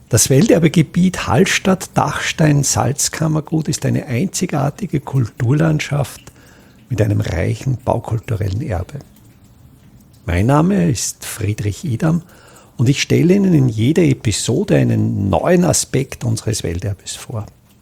Das Welterbegebiet Hallstatt-Dachstein-Salzkammergut ist eine einzigartige Kulturlandschaft mit einem reichen baukulturellen Erbe. Mein Name ist Friedrich Idam und ich stelle Ihnen in jeder Episode einen neuen Aspekt unseres Welterbes vor.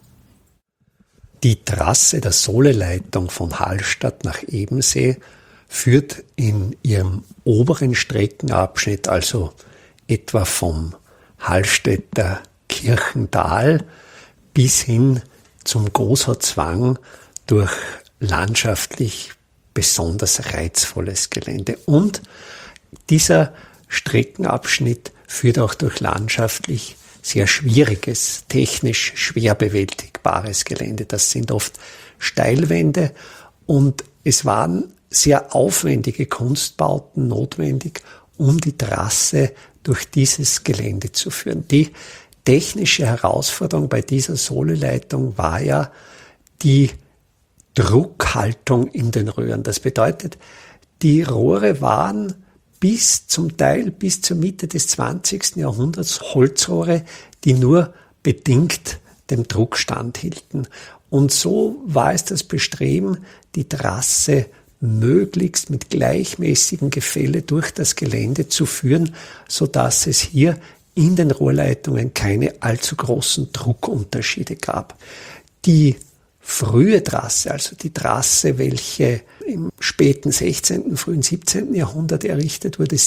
Die Trasse der Soleleitung von Hallstatt nach Ebensee führt in ihrem oberen Streckenabschnitt, also etwa vom Hallstätter Kirchental bis hin zum Goshozwang durch landschaftlich besonders reizvolles Gelände. Und dieser Streckenabschnitt führt auch durch landschaftlich sehr schwieriges, technisch schwer bewältigbares Gelände. Das sind oft Steilwände und es waren sehr aufwendige Kunstbauten notwendig, um die Trasse durch dieses Gelände zu führen. Die technische Herausforderung bei dieser Soleleitung war ja die Druckhaltung in den Röhren. Das bedeutet, die Rohre waren zum Teil bis zur Mitte des 20. Jahrhunderts Holzrohre, die nur bedingt dem Druck standhielten. Und so war es das Bestreben, die Trasse möglichst mit gleichmäßigem Gefälle durch das Gelände zu führen, sodass es hier in den Rohrleitungen keine allzu großen Druckunterschiede gab. Die frühe Trasse, also die Trasse, welche im späten 16., frühen 17. Jahrhundert errichtet wurde,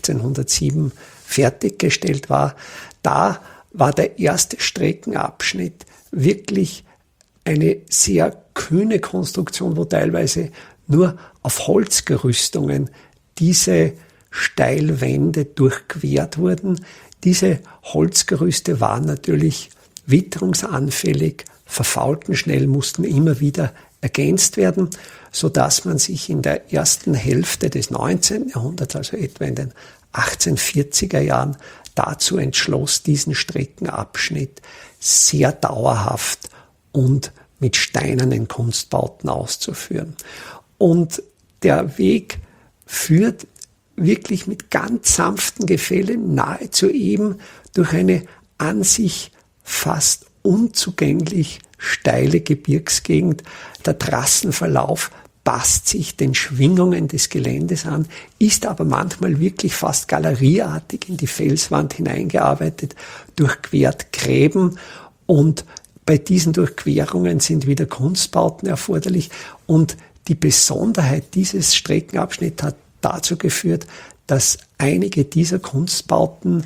1607 fertiggestellt war, da war der erste Streckenabschnitt wirklich eine sehr kühne Konstruktion, wo teilweise nur auf Holzgerüstungen diese Steilwände durchquert wurden. Diese Holzgerüste waren natürlich witterungsanfällig, verfaulten schnell, mussten immer wieder ergänzt werden, sodass man sich in der ersten Hälfte des 19. Jahrhunderts, also etwa in den 1840er Jahren, dazu entschloss, diesen Streckenabschnitt sehr dauerhaft und mit steinernen Kunstbauten auszuführen. Und der Weg führt wirklich mit ganz sanften Gefällen nahezu eben durch eine an sich fast unzugänglich steile Gebirgsgegend. Der Trassenverlauf passt sich den Schwingungen des Geländes an, ist aber manchmal wirklich fast galerieartig in die Felswand hineingearbeitet, durchquert Gräben und bei diesen Durchquerungen sind wieder Kunstbauten erforderlich und die Besonderheit dieses Streckenabschnitts hat dazu geführt, dass einige dieser Kunstbauten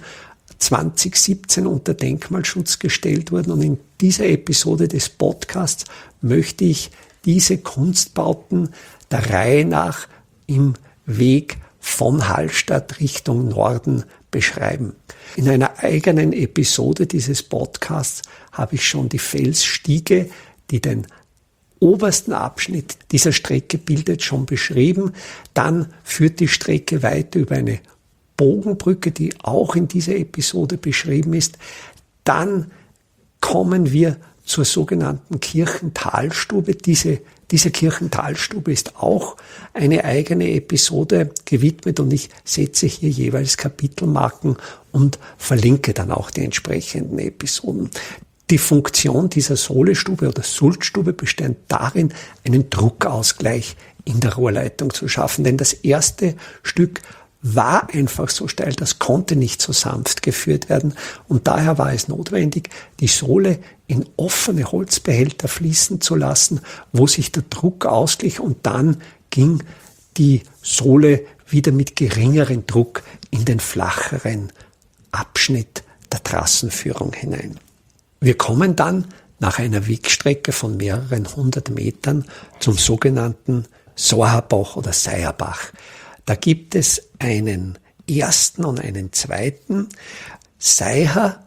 2017 unter Denkmalschutz gestellt wurden. Und in dieser Episode des Podcasts möchte ich diese Kunstbauten der Reihe nach im Weg von Hallstatt Richtung Norden beschreiben. In einer eigenen Episode dieses Podcasts habe ich schon die Felsstiege, die den obersten Abschnitt dieser Strecke bildet, schon beschrieben. Dann führt die Strecke weiter über eine Bogenbrücke, die auch in dieser Episode beschrieben ist. Dann kommen wir zur sogenannten Kirchentalstube. Diese Kirchentalstube ist auch eine eigene Episode gewidmet und ich setze hier jeweils Kapitelmarken und verlinke dann auch die entsprechenden Episoden. Die Funktion dieser Solestube oder Sultstube besteht darin, einen Druckausgleich in der Rohrleitung zu schaffen. Denn das erste Stück war einfach so steil, das konnte nicht so sanft geführt werden. Und daher war es notwendig, die Sohle in offene Holzbehälter fließen zu lassen, wo sich der Druck ausglich und dann ging die Sohle wieder mit geringerem Druck in den flacheren Abschnitt der Trassenführung hinein. Wir kommen dann nach einer Wegstrecke von mehreren 100 Metern zum sogenannten Sorhabach oder Seierbach. Da gibt es einen ersten und einen zweiten. Seiher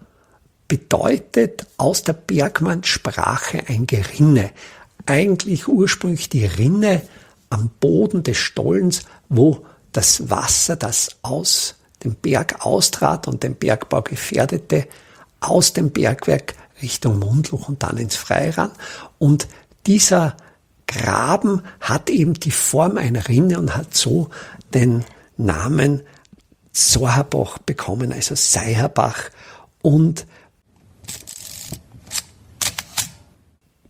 bedeutet aus der Bergmannssprache ein Gerinne. Eigentlich ursprünglich die Rinne am Boden des Stollens, wo das Wasser, das aus dem Berg austrat und den Bergbau gefährdete, aus dem Bergwerk Richtung Mundluch und dann ins Freirang. Und dieser Graben hat eben die Form einer Rinne und hat so den Namen Sorhabach bekommen, also Seierbach. Und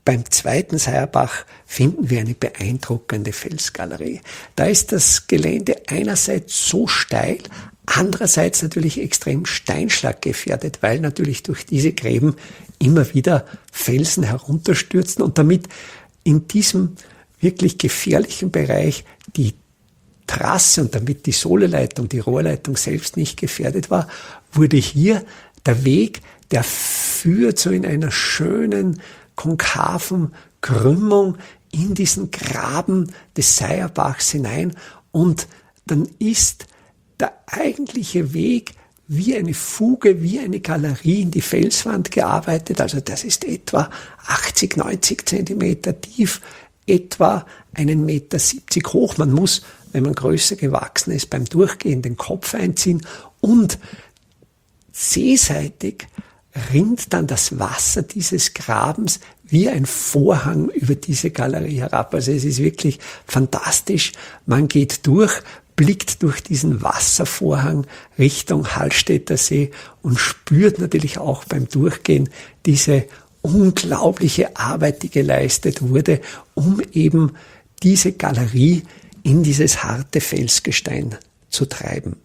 beim zweiten Seierbach finden wir eine beeindruckende Felsgalerie. Da ist das Gelände einerseits so steil, andererseits natürlich extrem steinschlaggefährdet, weil natürlich durch diese Gräben immer wieder Felsen herunterstürzen und damit in diesem wirklich gefährlichen Bereich die Trasse und damit die Sohleleitung, die Rohrleitung selbst nicht gefährdet war, wurde hier der Weg, der führt so in einer schönen, konkaven Krümmung in diesen Graben des Seierbachs hinein und dann ist der eigentliche Weg wie eine Fuge, wie eine Galerie in die Felswand gearbeitet. Also das ist etwa 80, 90 Zentimeter tief, etwa 1,70 Meter hoch. Man muss, wenn man größer gewachsen ist, beim Durchgehen den Kopf einziehen und seeseitig rinnt dann das Wasser dieses Grabens wie ein Vorhang über diese Galerie herab. Also es ist wirklich fantastisch. Man geht durch, blickt durch diesen Wasservorhang Richtung Hallstätter See und spürt natürlich auch beim Durchgehen diese unglaubliche Arbeit, die geleistet wurde, um eben diese Galerie in dieses harte Felsgestein zu treiben.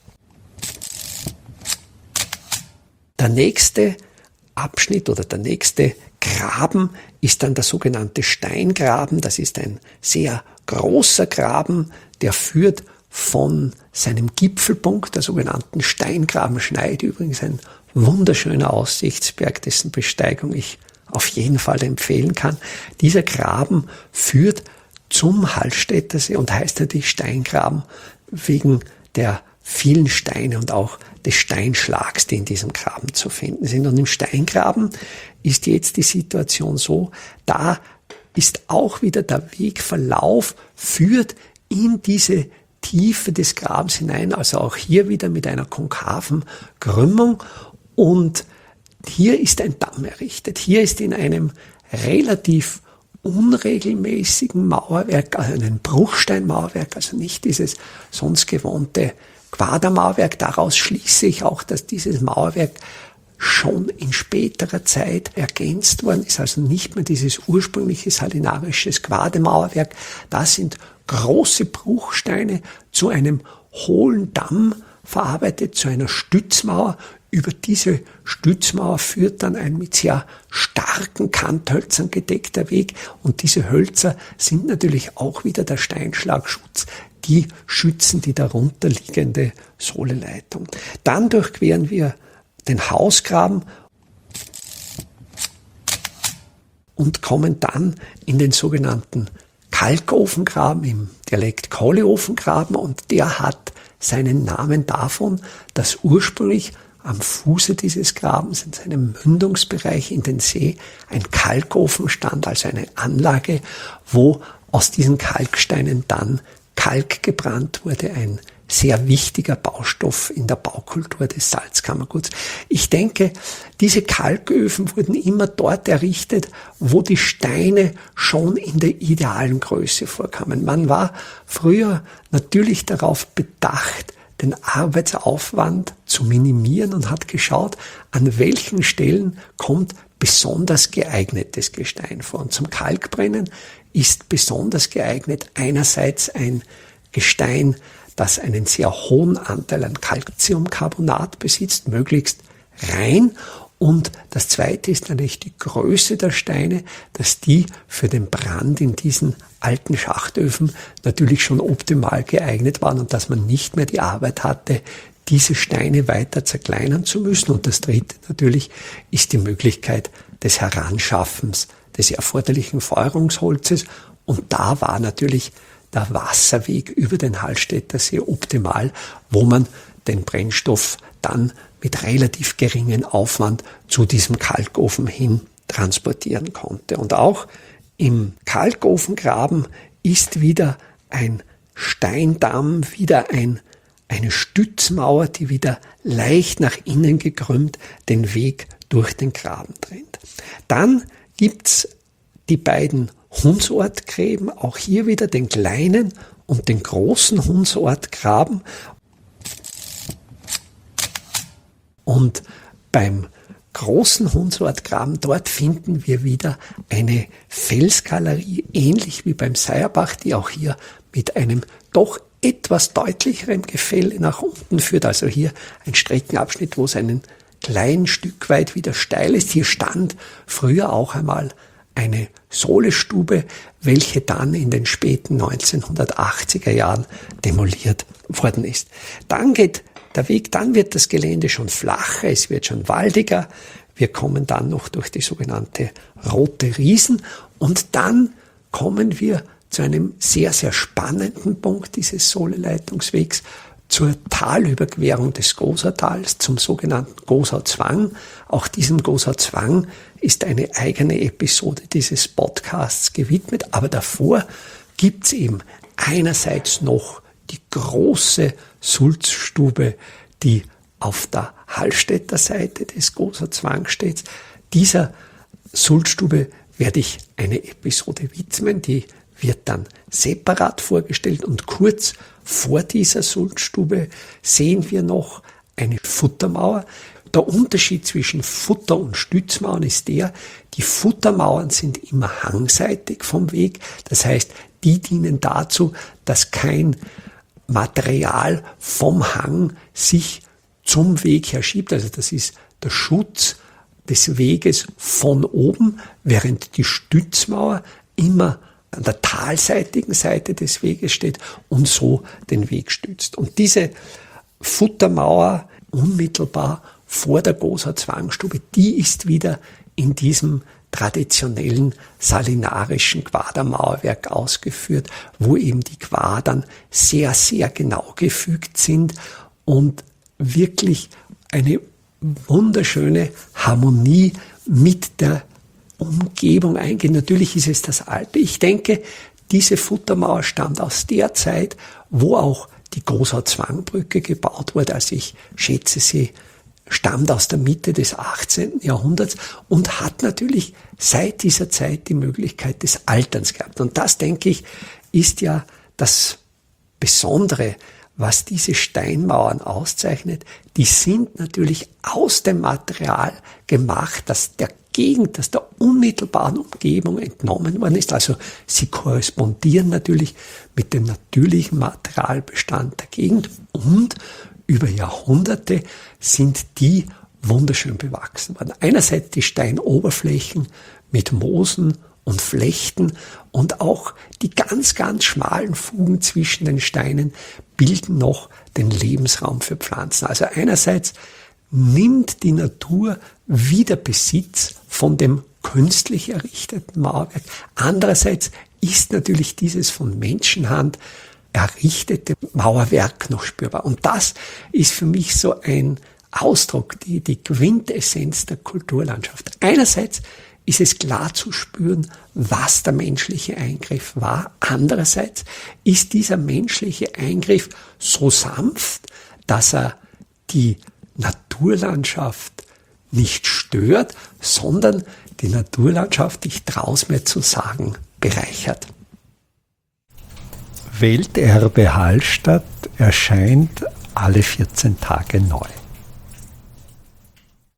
Der nächste Abschnitt oder der nächste Graben ist dann der sogenannte Steingraben. Das ist ein sehr großer Graben, der führt von seinem Gipfelpunkt, der sogenannten Steingrabenschneide, übrigens ein wunderschöner Aussichtsberg, dessen Besteigung ich auf jeden Fall empfehlen kann. Dieser Graben führt zum Hallstätter See und heißt natürlich Steingraben wegen der vielen Steine und auch des Steinschlags, die in diesem Graben zu finden sind. Und im Steingraben ist jetzt die Situation so, da ist auch wieder der Wegverlauf, führt in diese Tiefe des Grabens hinein, also auch hier wieder mit einer konkaven Krümmung. Und hier ist ein Damm errichtet. Hier ist in einem relativ unregelmäßigen Mauerwerk, also einem Bruchsteinmauerwerk, also nicht dieses sonst gewohnte Quadermauerwerk. Daraus schließe ich auch, dass dieses Mauerwerk schon in späterer Zeit ergänzt worden ist, also nicht mehr dieses ursprüngliche salinarisches Quadermauerwerk. Das sind große Bruchsteine zu einem hohlen Damm verarbeitet, zu einer Stützmauer. Über diese Stützmauer führt dann ein mit sehr starken Kanthölzern gedeckter Weg und diese Hölzer sind natürlich auch wieder der Steinschlagschutz. Die schützen die darunter liegende Sohleleitung. Dann durchqueren wir den Hausgraben und kommen dann in den sogenannten Kalkofengraben, im Dialekt Kohleofengraben, und der hat seinen Namen davon, dass ursprünglich am Fuße dieses Grabens, in seinem Mündungsbereich in den See, ein Kalkofen stand, also eine Anlage, wo aus diesen Kalksteinen dann Kalk gebrannt wurde, ein sehr wichtiger Baustoff in der Baukultur des Salzkammerguts. Ich denke, diese Kalköfen wurden immer dort errichtet, wo die Steine schon in der idealen Größe vorkamen. Man war früher natürlich darauf bedacht, den Arbeitsaufwand zu minimieren und hat geschaut, an welchen Stellen kommt besonders geeignetes Gestein vor. Und zum Kalkbrennen ist besonders geeignet einerseits ein Gestein, das einen sehr hohen Anteil an Calciumcarbonat besitzt, möglichst rein. Und das zweite ist natürlich die Größe der Steine, dass die für den Brand in diesen alten Schachtöfen natürlich schon optimal geeignet waren und dass man nicht mehr die Arbeit hatte, diese Steine weiter zerkleinern zu müssen. Und das dritte natürlich ist die Möglichkeit des Heranschaffens des erforderlichen Feuerungsholzes. Und da war natürlich der Wasserweg über den Hallstätter See optimal, wo man den Brennstoff dann mit relativ geringem Aufwand zu diesem Kalkofen hin transportieren konnte. Und auch im Kalkofengraben ist wieder ein Steindamm, wieder eine Stützmauer, die wieder leicht nach innen gekrümmt den Weg durch den Graben trennt. Dann gibt's die beiden Hundsortgräben, auch hier wieder den kleinen und den großen Hundsortgraben. Und beim großen Hundswortgraben, dort finden wir wieder eine Felsgalerie, ähnlich wie beim Seierbach, die auch hier mit einem doch etwas deutlicherem Gefälle nach unten führt. Also hier ein Streckenabschnitt, wo es ein kleines Stück weit wieder steil ist. Hier stand früher auch einmal eine Solestube, welche dann in den späten 1980er Jahren demoliert worden ist. Dann geht der Weg, dann wird das Gelände schon flacher, es wird schon waldiger. Wir kommen dann noch durch die sogenannte Rote Riesen und dann kommen wir zu einem sehr, sehr spannenden Punkt dieses Soleleitungswegs, zur Talüberquerung des Gosatals, zum sogenannten Gosau-Zwang. Auch diesem Gosau-Zwang ist eine eigene Episode dieses Podcasts gewidmet. Aber davor gibt's eben einerseits noch die große Sulzstube, die auf der Hallstätter Seite des Gosau-Zwang steht. Dieser Sulzstube werde ich eine Episode widmen, die wird dann separat vorgestellt und kurz vor dieser Sulzstube sehen wir noch eine Futtermauer. Der Unterschied zwischen Futter- und Stützmauern ist der, die Futtermauern sind immer hangseitig vom Weg. Das heißt, die dienen dazu, dass kein Material vom Hang sich zum Weg her schiebt. Also das ist der Schutz des Weges von oben, während die Stützmauer immer an der talseitigen Seite des Weges steht und so den Weg stützt. Und diese Futtermauer unmittelbar vor der Gosau-Zwangstube, die ist wieder in diesem traditionellen salinarischen Quadermauerwerk ausgeführt, wo eben die Quadern sehr, sehr genau gefügt sind und wirklich eine wunderschöne Harmonie mit der Umgebung eingehen. Natürlich ist es das Alte. Ich denke, diese Futtermauer stammt aus der Zeit, wo auch die Gosau-Zwangbrücke gebaut wurde. Also ich schätze, sie stammt aus der Mitte des 18. Jahrhunderts und hat natürlich seit dieser Zeit die Möglichkeit des Alterns gehabt. Und das, denke ich, ist ja das Besondere, was diese Steinmauern auszeichnet. Die sind natürlich aus dem Material gemacht, das der Gegend, das der unmittelbaren Umgebung entnommen worden ist. Also sie korrespondieren natürlich mit dem natürlichen Materialbestand der Gegend und über Jahrhunderte sind die wunderschön bewachsen worden. Einerseits die Steinoberflächen mit Moosen und Flechten und auch die ganz, ganz schmalen Fugen zwischen den Steinen bilden noch den Lebensraum für Pflanzen. Also einerseits nimmt die Natur wieder Besitz von dem künstlich errichteten Mauerwerk. Andererseits ist natürlich dieses von Menschenhand errichtete Mauerwerk noch spürbar. Und das ist für mich so ein Ausdruck, die Quintessenz der Kulturlandschaft. Einerseits ist es klar zu spüren, was der menschliche Eingriff war. Andererseits ist dieser menschliche Eingriff so sanft, dass er die Naturlandschaft nicht stört, sondern die Naturlandschaft, ich traue es mir zu sagen, bereichert. Welterbe Hallstatt erscheint alle 14 Tage neu.